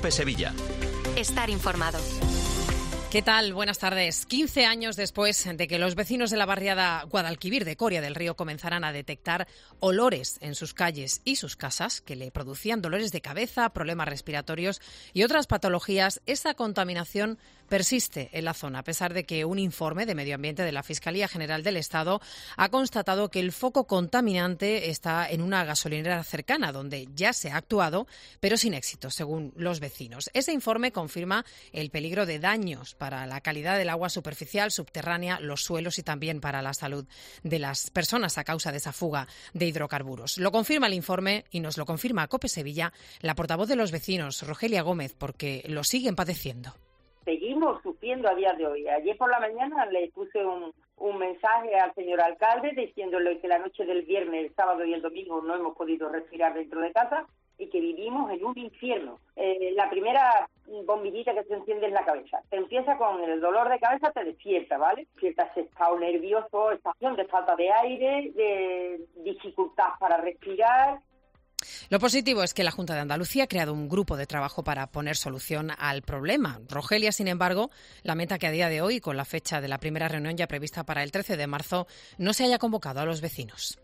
COPE Sevilla. Estar informado. ¿Qué tal? Buenas tardes. 15 años después de que los vecinos de la barriada Guadalquivir de Coria del Río comenzaran a detectar olores en sus calles y sus casas que le producían dolores de cabeza, problemas respiratorios y otras patologías, esa contaminación persiste en la zona, a pesar de que un informe de Medio Ambiente de la Fiscalía General del Estado ha constatado que el foco contaminante está en una gasolinera cercana, donde ya se ha actuado, pero sin éxito, según los vecinos. Ese informe confirma el peligro de daños para la calidad del agua superficial, subterránea, los suelos y también para la salud de las personas a causa de esa fuga de hidrocarburos. Lo confirma el informe y nos lo confirma COPE Sevilla la portavoz de los vecinos, Rogelia Gómez, porque lo siguen padeciendo. Seguimos sufriendo a día de hoy. Ayer por la mañana le puse un mensaje al señor alcalde diciéndole que la noche del viernes, el sábado y el domingo no hemos podido respirar dentro de casa y que vivimos en un infierno. La primera bombillita que se enciende es la cabeza. Te empieza con el dolor de cabeza, te despierta, ¿vale? Despiertas estado nervioso, estación de falta de aire, de dificultad para respirar. Lo positivo es que la Junta de Andalucía ha creado un grupo de trabajo para poner solución al problema. Rogelia, sin embargo, lamenta que a día de hoy, con la fecha de la primera reunión ya prevista para el 13 de marzo, no se haya convocado a los vecinos.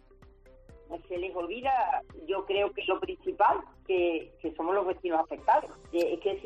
Se les olvida, yo creo que lo principal, que somos los vecinos afectados. Es que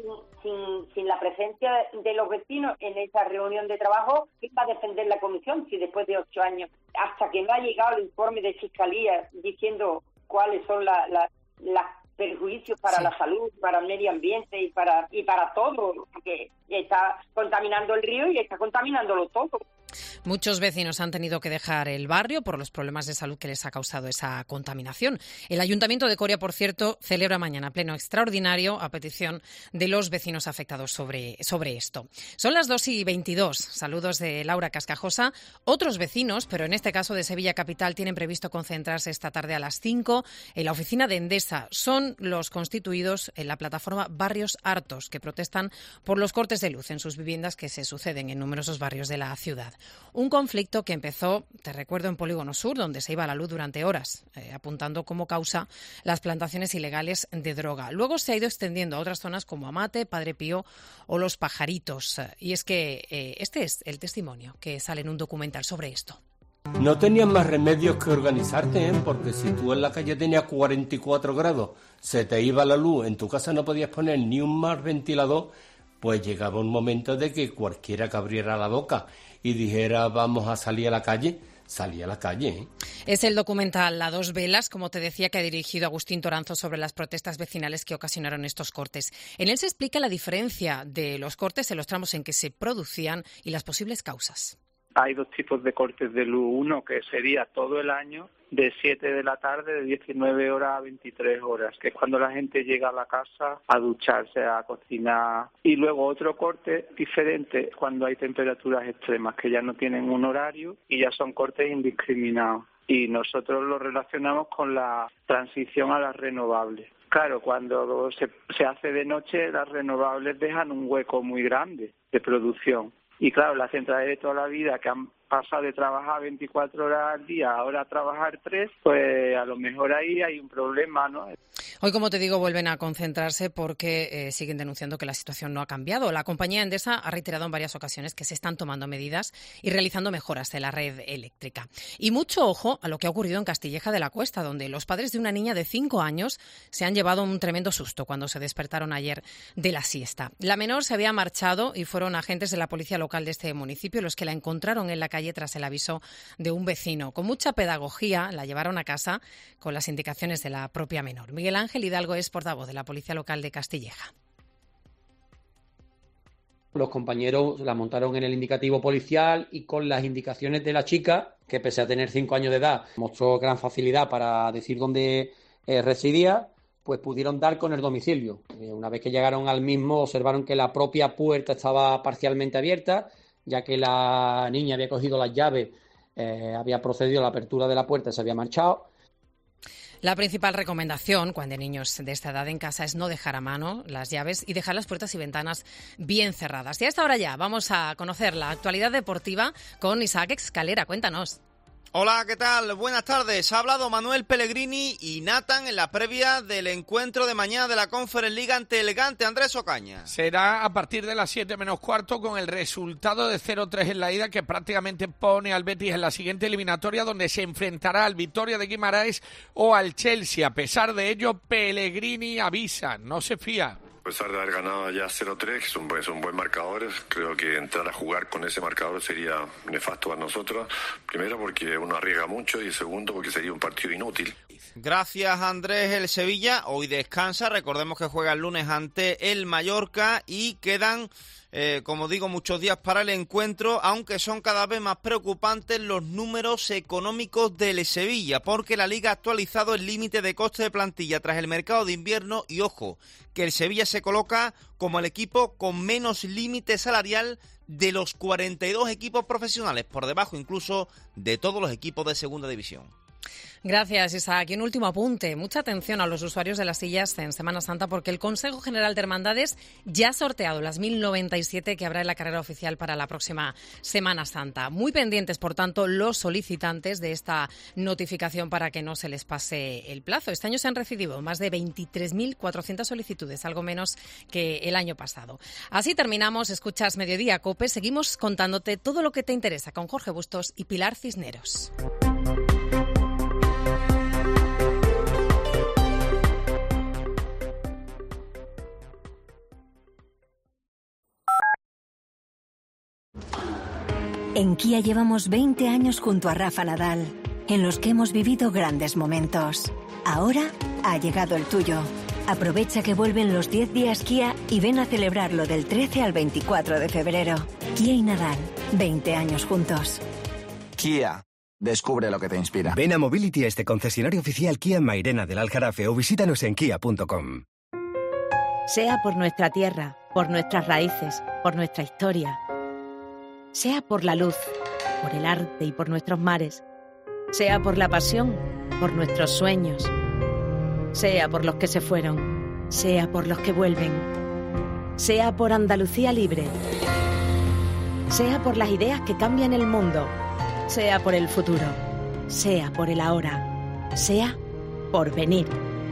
sin la presencia de los vecinos en esa reunión de trabajo, ¿quién va a defender la comisión si después de 8 años, hasta que no ha llegado el informe de Fiscalía diciendo cuáles son los perjuicios para la salud, para el medio ambiente y para todo, porque está contaminando el río y está contaminándolo todo? Muchos vecinos han tenido que dejar el barrio por los problemas de salud que les ha causado esa contaminación. El Ayuntamiento de Coria, por cierto, celebra mañana pleno extraordinario a petición de los vecinos afectados sobre esto. Son las 2:22. Saludos de Laura Cascajosa. Otros vecinos, pero en este caso de Sevilla Capital, tienen previsto concentrarse esta tarde a las 5 en la oficina de Endesa. Son los constituidos en la plataforma Barrios Hartos, que protestan por los cortes de luz en sus viviendas que se suceden en numerosos barrios de la ciudad. Un conflicto que empezó, te recuerdo, en Polígono Sur, donde se iba la luz durante horas, apuntando como causa las plantaciones ilegales de droga. Luego se ha ido extendiendo a otras zonas como Amate, Padre Pío o Los Pajaritos. Y es que este es el testimonio que sale en un documental sobre esto. No tenías más remedios que organizarte, porque si tú en la calle tenías 44 grados, se te iba la luz, en tu casa no podías poner ni un más ventilador, pues llegaba un momento de que cualquiera que abriera la boca y dijera vamos a salir a la calle, salía a la calle. Es el documental A dos velas, como te decía, que ha dirigido Agustín Toranzo sobre las protestas vecinales que ocasionaron estos cortes. En él se explica la diferencia de los cortes en los tramos en que se producían y las posibles causas. Hay dos tipos de cortes de luz. Uno que sería todo el año, de 7 de la tarde, de 19 horas a 23 horas, que es cuando la gente llega a la casa a ducharse, a cocinar. Y luego otro corte diferente cuando hay temperaturas extremas, que ya no tienen un horario y ya son cortes indiscriminados. Y nosotros lo relacionamos con la transición a las renovables. Claro, cuando se hace de noche, las renovables dejan un hueco muy grande de producción. Y claro, las centrales de toda la vida que han pasado de trabajar 24 horas al día ahora a trabajar 3, pues a lo mejor ahí hay un problema, ¿no? Hoy, como te digo, vuelven a concentrarse porque siguen denunciando que la situación no ha cambiado. La compañía Endesa ha reiterado en varias ocasiones que se están tomando medidas y realizando mejoras en la red eléctrica. Y mucho ojo a lo que ha ocurrido en Castilleja de la Cuesta, donde los padres de una niña de 5 años se han llevado un tremendo susto cuando se despertaron ayer de la siesta. La menor se había marchado y fueron agentes de la policía local de este municipio los que la encontraron en la calle tras el aviso de un vecino. Con mucha pedagogía la llevaron a casa con las indicaciones de la propia menor. Miguel Ángel Hidalgo es portavoz de la Policía Local de Castilleja. Los compañeros la montaron en el indicativo policial y con las indicaciones de la chica, que pese a tener 5 años de edad, mostró gran facilidad para decir dónde residía, pues pudieron dar con el domicilio. Una vez que llegaron al mismo, observaron que la propia puerta estaba parcialmente abierta, ya que la niña había cogido las llaves, había procedido a la apertura de la puerta y se había marchado. La principal recomendación cuando hay niños de esta edad en casa es no dejar a mano las llaves y dejar las puertas y ventanas bien cerradas. Y a esta hora ya vamos a conocer la actualidad deportiva con Isaac Escalera. Cuéntanos. Hola, ¿qué tal? Buenas tardes. Ha hablado Manuel Pellegrini y Nathan en la previa del encuentro de mañana de la Conference League ante el Gante. Andrés Ocaña. Será a partir de las 7 menos cuarto con el resultado de 0-3 en la ida que prácticamente pone al Betis en la siguiente eliminatoria donde se enfrentará al Vitória de Guimarães o al Chelsea. A pesar de ello, Pellegrini avisa, no se fía. A pesar de haber ganado ya 0-3, que es un buen marcador, creo que entrar a jugar con ese marcador sería nefasto para nosotros. Primero porque uno arriesga mucho y segundo porque sería un partido inútil. Gracias, Andrés. El Sevilla hoy descansa. Recordemos que juega el lunes ante el Mallorca y quedan, como digo, muchos días para el encuentro, aunque son cada vez más preocupantes los números económicos del Sevilla, porque la Liga ha actualizado el límite de coste de plantilla tras el mercado de invierno y, ojo, que el Sevilla se coloca como el equipo con menos límite salarial de los 42 equipos profesionales, por debajo incluso de todos los equipos de segunda división. Gracias, Isaac. Y un último apunte. Mucha atención a los usuarios de las sillas en Semana Santa porque el Consejo General de Hermandades ya ha sorteado las 1097 que habrá en la carrera oficial para la próxima Semana Santa. Muy pendientes, por tanto, los solicitantes de esta notificación para que no se les pase el plazo. Este año se han recibido más de 23.400 solicitudes, algo menos que el año pasado. Así terminamos. Escuchas Mediodía COPE. Seguimos contándote todo lo que te interesa con Jorge Bustos y Pilar Cisneros. En Kia llevamos 20 años junto a Rafa Nadal, en los que hemos vivido grandes momentos. Ahora ha llegado el tuyo. Aprovecha que vuelven los 10 días Kia y ven a celebrarlo del 13 al 24 de febrero. Kia y Nadal, 20 años juntos. Kia. Descubre lo que te inspira. Ven a Mobility a este concesionario oficial Kia en Mairena del Aljarafe o visítanos en kia.com. Sea por nuestra tierra, por nuestras raíces, por nuestra historia. Sea por la luz, por el arte y por nuestros mares. Sea por la pasión, por nuestros sueños. Sea por los que se fueron, sea por los que vuelven. Sea por Andalucía libre. Sea por las ideas que cambian el mundo. Sea por el futuro. Sea por el ahora. Sea por venir.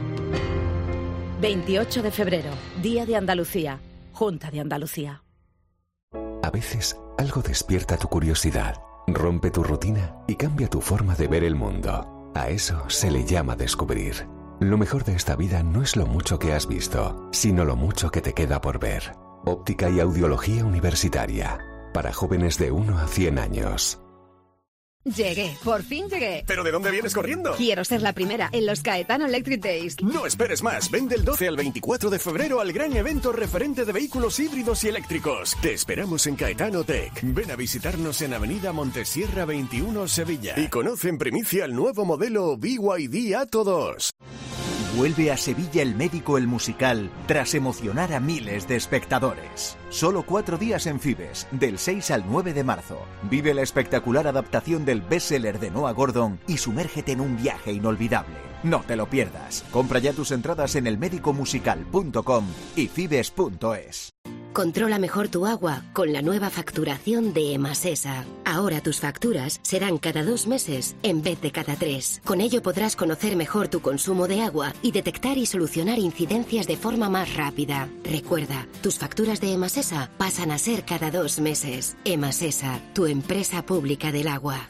28 de febrero, Día de Andalucía, Junta de Andalucía. A veces, algo despierta tu curiosidad, rompe tu rutina y cambia tu forma de ver el mundo. A eso se le llama descubrir. Lo mejor de esta vida no es lo mucho que has visto, sino lo mucho que te queda por ver. Óptica y audiología universitaria. Para jóvenes de 1 a 100 años. Llegué, por fin llegué. ¿Pero de dónde vienes corriendo? Quiero ser la primera en los Caetano Electric Days. No esperes más, ven del 12 al 24 de febrero al gran evento referente de vehículos híbridos y eléctricos. Te esperamos en Caetano Tech. Ven a visitarnos en Avenida Montesierra 21, Sevilla. Y conoce en primicia el nuevo modelo BYD Atto 2. Vuelve a Sevilla El Médico el musical tras emocionar a miles de espectadores. Solo 4 días en Fibes, del 6 al 9 de marzo. Vive la espectacular adaptación del bestseller de Noah Gordon y sumérgete en un viaje inolvidable. No te lo pierdas. Compra ya tus entradas en elmedicomusical.com y fibes.es. Controla mejor tu agua con la nueva facturación de Emasesa. Ahora tus facturas serán cada 2 meses en vez de cada 3. Con ello podrás conocer mejor tu consumo de agua y detectar y solucionar incidencias de forma más rápida. Recuerda, tus facturas de Emasesa pasan a ser cada 2 meses. Emasesa, tu empresa pública del agua.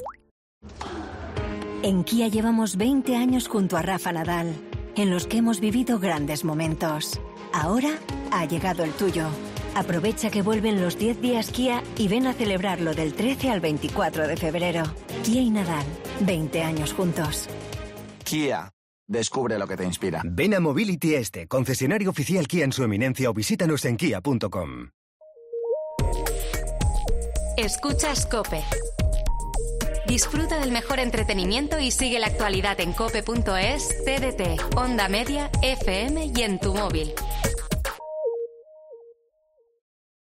En Kia llevamos 20 años junto a Rafa Nadal, en los que hemos vivido grandes momentos. Ahora ha llegado el tuyo. Aprovecha que vuelven los 10 días Kia y ven a celebrarlo del 13 al 24 de febrero. Kia y Nadal, 20 años juntos. Kia. Descubre lo que te inspira. Ven a Mobility Este, concesionario oficial Kia en su eminencia o visítanos en kia.com. Escuchas COPE. Disfruta del mejor entretenimiento y sigue la actualidad en cope.es, TDT, Onda Media, FM y en tu móvil.